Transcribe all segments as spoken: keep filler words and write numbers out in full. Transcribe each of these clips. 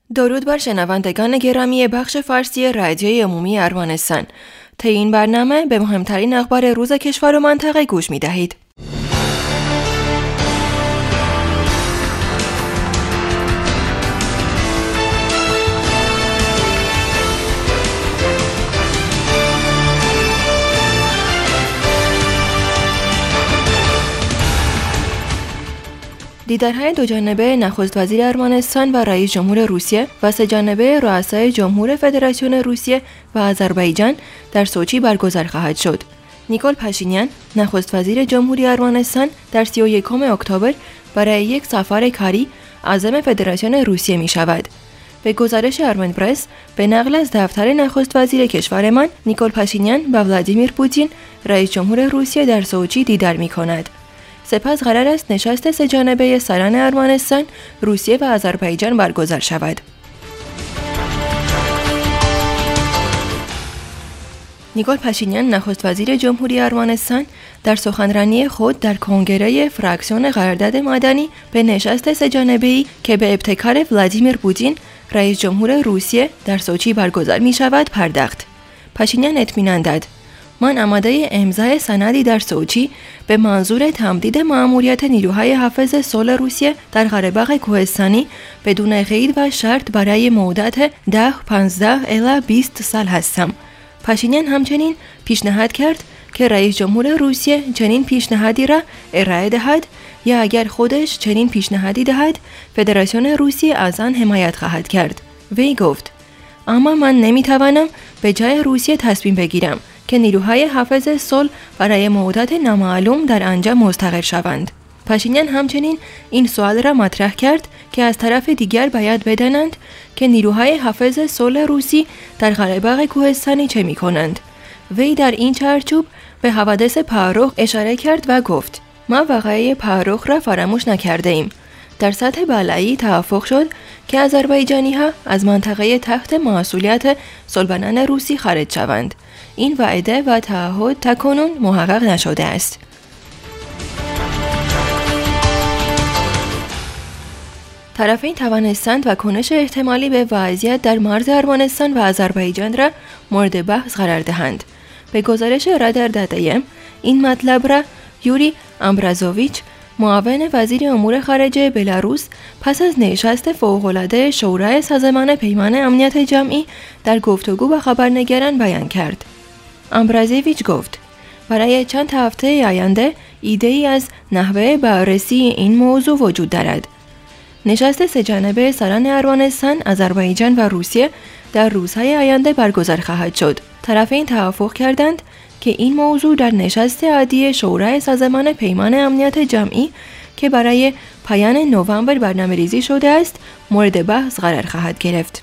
درود بر شنوندگان گرامی بخش فارسی رادیوی عمومی ارمنستان. طی این برنامه به مهمترین اخبار روز کشور و منطقه گوش می دهید. دیدارهای دو جانبه نخست وزیر ارمنستان و رئیس جمهور روسیه و سه جانبه رؤسای جمهور فدراسیون روسیه و آذربایجان در سوچی برگزار خواهد شد. نیکول پاشینیان نخست وزیر جمهوری ارمنستان در سی و یکم اکتبر برای یک سفر کاری عازم فدراسیون روسیه می شود. به گزارش ارمن پرس به نقل از دفتر نخست وزیر کشورمان، نیکول پاشینیان با ولادیمیر پوتین رئیس جمهور روسیه در سوچی دیدار می کند. سپس قرار است نشست سه جانبه سران ارمنستان، روسیه و آذربایجان برگزار شود. نیکول پاشینیان نخست وزیر جمهوری ارمنستان در سخنرانی خود در کنگره فراکسیون قرارداد مدنی به نشست سه جانبه‌ای که به ابتکار ولادیمیر پوتین رئیس جمهور روسیه در سوچی برگزار می شود پرداخت. پاشینیان اطمینان داد: من آماده امضای سندی در سوچی به منظور تمدید مأموریت نیروهای حافظ صلح روسیه در قره‌باغ کوهستانی بدون قید و شرط برای مدت ده، پانزده الی بیست سال هستم. پاشینیان همچنین پیشنهاد کرد که رئیس جمهور روسیه چنین پیشنهادی را ارائه دهد یا اگر خودش چنین پیشنهادی دهد فدراسیون روسیه از آن حمایت خواهد کرد. وی گفت: اما من نمیتوانم به جای روسیه تصمیم بگیرم که نیروهای حافظ صلح برای مدت نامعلوم در آنجا مستقر شوند. پاشینیان همچنین این سوال را مطرح کرد که از طرف دیگر باید بدانند که نیروهای حافظ صلح روسی در قره‌باغ کوهستانی چه می‌کنند. وی در این چارچوب به حوادث پاروخ اشاره کرد و گفت: ما واقعه پاروخ را فراموش نکرده ایم. در سطح بالایی توافق شد که آذربایجانی‌ها از منطقه تحت مسئولیت صلح‌بانان روسی خارج شوند. این وعده و تعهد تاکنون محقق نشده است. طرفین توانستند واکنش احتمالی به وضعیت در مرز ارمنستان و آذربایجان را مورد بحث قرار دهند. به گزارش رادار دادایم این مطلب را یوری امبرازوویچ، معاون وزیر امور خارجه بلاروس، پس از نشست فوق‌العاده شورای سازمان پیمان امنیت جمعی در گفتگو با خبرنگاران بیان کرد. امبرازوویچ گفت: برای چند هفته آینده ایده‌ای از نحوه بررسی این موضوع وجود دارد. نشست سه جانبه سران ارمنستان، آذربایجان و روسیه در روزهای آینده برگزار خواهد شد. طرفین توافق کردند که این موضوع در نشست عادی شورای سازمان پیمان امنیت جمعی که برای پایان نوامبر برنامه‌ریزی شده است مورد بحث قرار خواهد گرفت.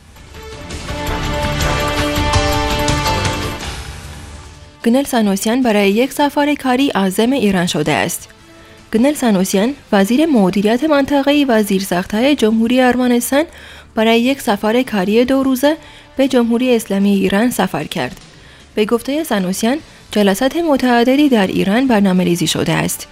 گنل سانوسیان برای یک سفر کاری عازم ایران شده است. گنل سانوسیان، وزیر مدیریت منطقه‌ای و زیرساخت‌های جمهوری ارمنستان، برای یک سفر کاری دو روزه به جمهوری اسلامی ایران سفر کرد. به گفته سانوسیان، جلسات متعددی در ایران برنامه‌ریزی شده است.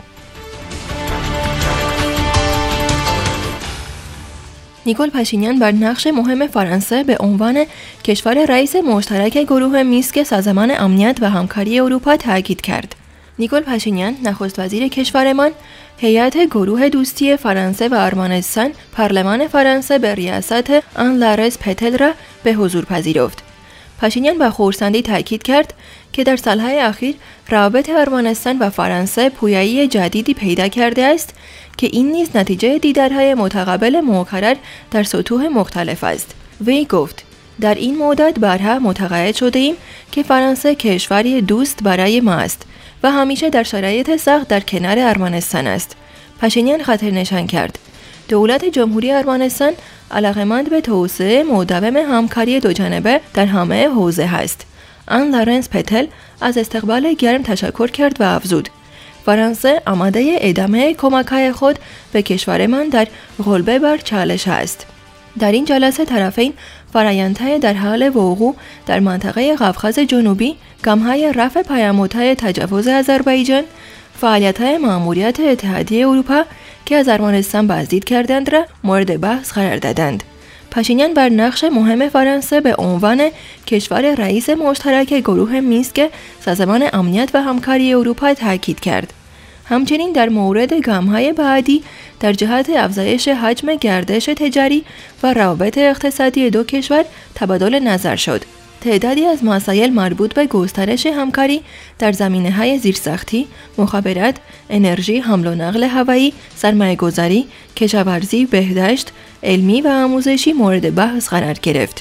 نیکول پاشینیان بر نقش مهم فرانسه به عنوان کشور رئیس مشترک گروه مینسک سازمان امنیت و همکاری اروپا تاکید کرد. نیکول پاشینیان، نخست وزیر کشورمان، هیئت گروه دوستی فرانسه و ارمنستان، پارلمان فرانسه به ریاست آن لارس پتل را به حضور پذیرفت. پاشینیان با خرسندی تاکید کرد که در سالهای اخیر روابط ارمنستان و فرانسه پویایی جدیدی پیدا کرده است که این نیز نتیجه دیدارهای متقابل مکرر در سطوح مختلف است. وی گفت: در این مدت بارها متقاعد شده ایم که فرانسه کشوری دوست برای ما است و همیشه در شرایط سخت در کنار ارمنستان است. پاشینیان خاطر نشان کرد: دولت جمهوری ارمنستان علاقه‌مند به توسعه مداوم همکاری دوجانبه در همه حوزه است. آن لارنس پتل از استقبال گرم تشکر کرد و افزود: فرانسه آماده ادامه کمک‌های خود به کشورمان در غلبه بر چالش است. در این جلسه طرفین فرآیندهای در حال وقوع در منطقه قفقاز جنوبی، گام‌های رفع پیامدهای تجاوز آذربایجان، فعالیت‌های مأموریت اتحادیه اروپا که از ارمنستان بازدید کردند را مورد بحث قرار دادند. پاشینیان بر نقش مهم فرانسه به عنوان کشور رئیس مشترک گروه مینسک سازمان امنیت و همکاری اروپا تاکید کرد. همچنین در مورد گام‌های بعدی در جهت افزایش حجم گردش تجاری و روابط اقتصادی دو کشور تبادل نظر شد. تعدادی از مسائل مربوط به گسترش همکاری در زمینه‌های زیرساختی، مخابرات، انرژی، حمل و نقل هوایی، سرمایه‌گذاری، کشاورزی، بهداشت، علمی و آموزشی مورد بحث قرار گرفت.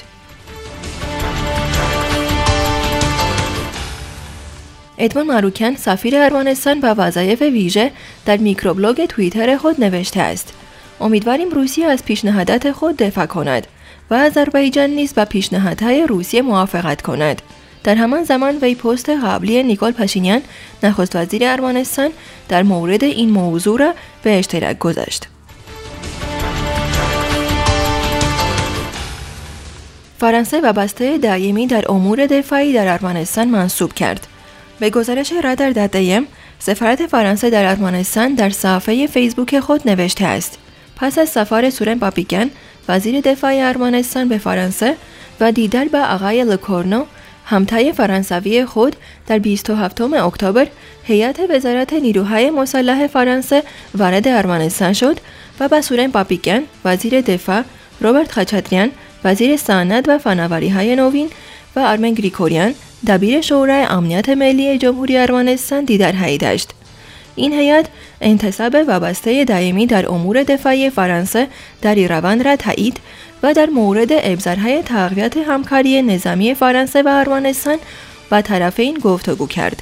ادمون ماروکن سفیر ارمنستان با وظایف ویژه در میکروبلوگ توییتر خود نوشته است: امیدواریم روسیه از پیشنهادات خود دفاع کند و آذربایجان نیز با پیشنهادهای روسیه موافقت کند. در همان زمان وی پست قبلی نیکول پاشینیان نخست وزیر ارمنستان در مورد این موضوع را به اشتراک گذاشت. فرانسه وابسته دائمی در امور دفاعی در ارمنستان منصوب کرد. به گزارش رادار دات ای ام، سفارت فرانسه در ارمنستان در صفحه فیسبوک خود نوشته است: پس از سفر سورن پاپیکن وزیر دفاع ارمنستان به فرانسه و دیدار با آقای لکورنو همتای فرانسوی خود در بیست و هفتم اکتبر، هیئت وزارت نیروهای مسلح فرانسه وارد ارمنستان شد و با سورن پاپیکن وزیر دفاع، روبرت خاچاتریان وزیر صنعت و فناوری‌های نوین و آرمن گریگوریان دبیر شورای امنیت ملی جمهوری ارمنستان دیدارهایی داشت. این هیئت انتصاب وابسته دائمی در امور دفاعی فرانسه در ایروان را تایید و در مورد ابزارهای تقویت همکاری نظامی فرانسه و ارمنستان با طرفین گفتگو کرد.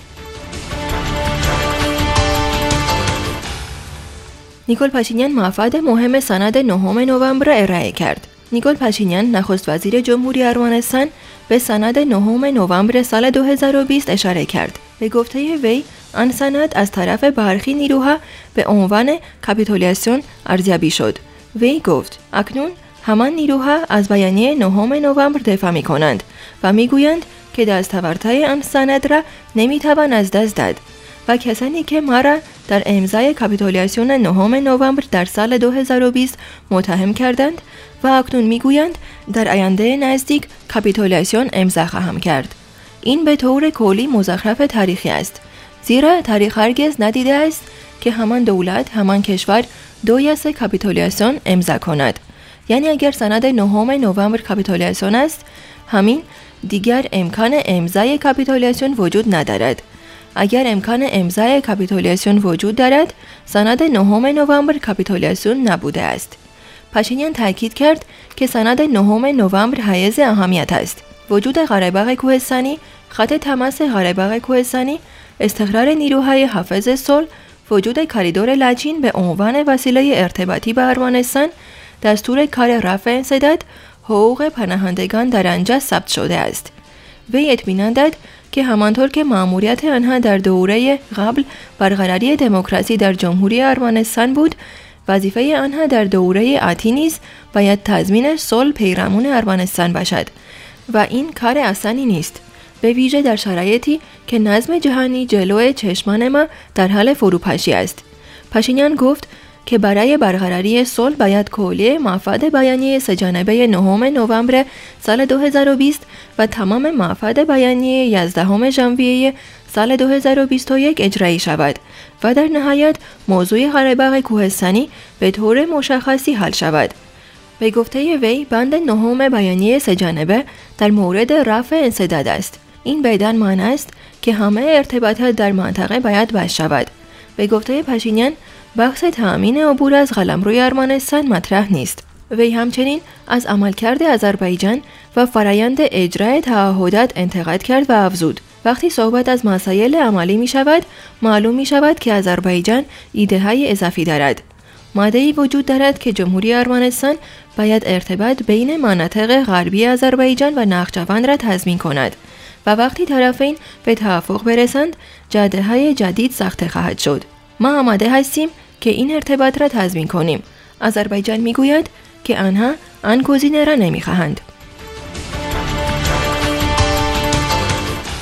نیکول پاشینیان مفاد مهم سند نهم نوامبر را ارائه کرد. نیکول پاشینیان نخست وزیر جمهوری ارمنستان به سند نهم نوامبر سال دو هزار و بیست اشاره کرد. به گفته وی، آن سند از طرف برخی نیروها به عنوان کاپیتولیاسیون ارزیابی شد. وی گفت: اکنون همان نیروها از بیانیه نهم نوامبر دفاع می کنند و می گویند که دستاوردهای آن سند را نمی توان از دست داد و کسانی که ما را در امضای کاپیتولیاسیون نهم نوامبر در سال دو هزار و بیست متهم کردند و اکنون می گویند در آینده نزدیک کاپیتولیاسیون امضا خواهم کرد. این به طور کلی مزخرف تاریخی است، زیرا تاریخ هرگز ندیده است که همان دولت، همان کشور دو یا سه کاپیتولیاسیون امضا کند. یعنی اگر سند نهم نوامبر کاپیتولیاسیون است، همین دیگر امکان امضای کاپیتولیاسیون وجود ندارد. اگر امکان امضای کاپیتولیاسیون وجود دارد، سند نهم نوامبر کاپیتولیاسیون نبوده است. پاشینیان تاکید کرد که سند نهم نوامبر حائز اهمیت است. وجود قره‌باغ کوهستانی، خط تماس قره‌باغ کوهستانی، استقرار نیروهای حافظ صلح، وجود کاریدور لاچین به عنوان وسیله ارتباطی با ارمنستان، دستور کار رفع انسداد، حقوق پناهندگان در آنجا ثبت شده است. وی اطمینان داد که همانطور که مأموریت آنها در دوره قبل برقراری دموکراسی در جمهوری ارمنستان بود، وظیفه آنها در دوره آتی نیز باید تضمین صلح پیرامون ارمنستان باشد و این کار آسانی نیست، به ویژه در شرایطی که نظم جهانی جلوی چشمان ما در حال فروپاشی است. پاشینیان گفت که برای برقراری صلح باید کلیه مفاد بیانیه سه‌جانبه نهم نوامبر سال دو هزار و بیست و تمام مفاد بیانیه یازدهم ژانویه سال دو هزار و بیست و یک اجرایی شود و در نهایت موضوع قره‌باغ کوهستانی به طور مشخصی حل شود. به گفته وی، بند نهم بیانیه سه‌جانبه در مورد رفع انسداد است. این بدان معنی است که همه ارتباطات در منطقه باید بست شود. به گفته پاشینیان، بحث تأمین عبور از قلمروی ارمنستان مطرح نیست. وی همچنین از عملکرد آذربایجان و فرایند اجرای تعهدات انتقاد کرد و افزود: وقتی صحبت از مسائل عملی می شود، معلوم می شود که آذربایجان ایده های اضافی دارد. ماده‌ای وجود دارد که جمهوری ارمنستان باید ارتباط بین مناطق غربی آذربایجان و نخجوان را تضمین کند و وقتی طرفین به توافق برسند، جاده‌های جدید ساخته خواهد شد. ما آماده هستیم که این ارتباط را تضمین کنیم. آذربایجان میگوید که آنها آن گزینه را نمیخواهند.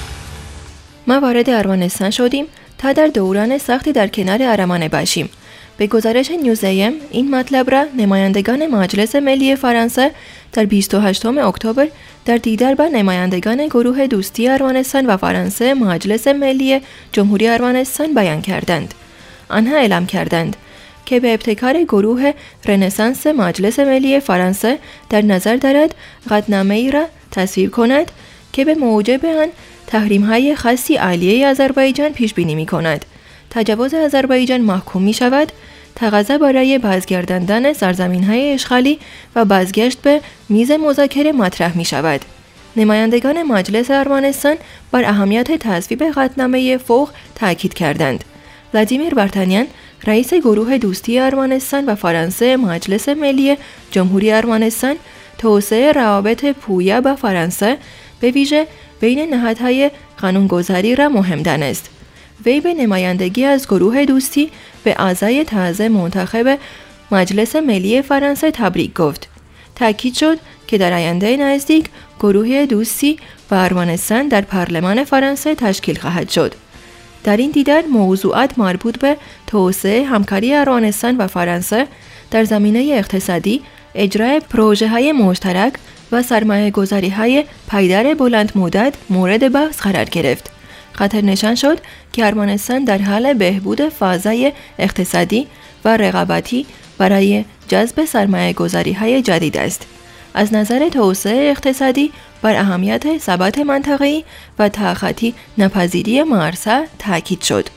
ما وارد ارمنستان شدیم تا در دوران سختی در کنار ارمنه باشیم به گزارش نیوزیم این مطلب را نمایندگان مجلس ملی فرانسه در بیست و هشتم اکتبر در دیدار با نمایندگان گروه دوستی ارمنستان و فرانسه مجلس ملی جمهوری ارمنستان بیان کردند. آنها اعلام کردند که به ابتکار گروه رنسانس مجلس ملی فرانسه در نظر دارد قطعنامه‌ای را تصویب کند که به موجب آن تحریم‌های خاصی علیه آذربایجان پیش بینی می‌کند. تجاوز آذربایجان محکوم می‌شود، تقاضا برای بازگرداندن سرزمین‌های اشغالی و بازگشت به میز مذاکره مطرح می‌شود. نمایندگان مجلس ارمنستان بر اهمیت تصویب قطعنامه فوق تاکید کردند. ولادیمیر وارتانیان، رئیس گروه دوستی ارمنستان و فرانسه مجلس ملی جمهوری ارمنستان، توسعه روابط پویا با فرانسه به ویژه بین نهادهای قانونگذاری را مهم دانست. وی به نمایندگی از گروه دوستی به اعضای تازه منتخب مجلس ملی فرانسه تبریک گفت. تاکید شد که در آینده نزدیک گروه دوستی و ارمنستان در پارلمان فرانسه تشکیل خواهد شد. در این دیدار موضوعات مربوط به توسعه همکاری ارمنستان و فرانسه در زمینه اقتصادی، اجرای پروژه‌های مشترک و سرمایه‌گذاری‌های پایدار بلند مدت مورد بحث قرار گرفت. خاطر نشان شد که ارمنستان در حال بهبود فضای اقتصادی و رقابتی برای جذب سرمایه‌گذاری‌های جدید است. از نظر توسعه اقتصادی بر اهمیت ثبات منطقه‌ای و تخطی ناپذیری مارسا تاکید شد.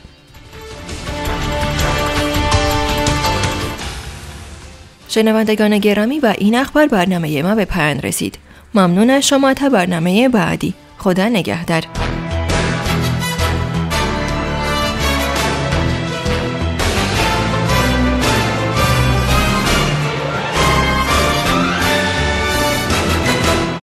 شنوندگان گرامی، و این اخبار برنامه ما به پایان رسید. ممنون از شما. تا برنامه بعدی. خدا نگهدار.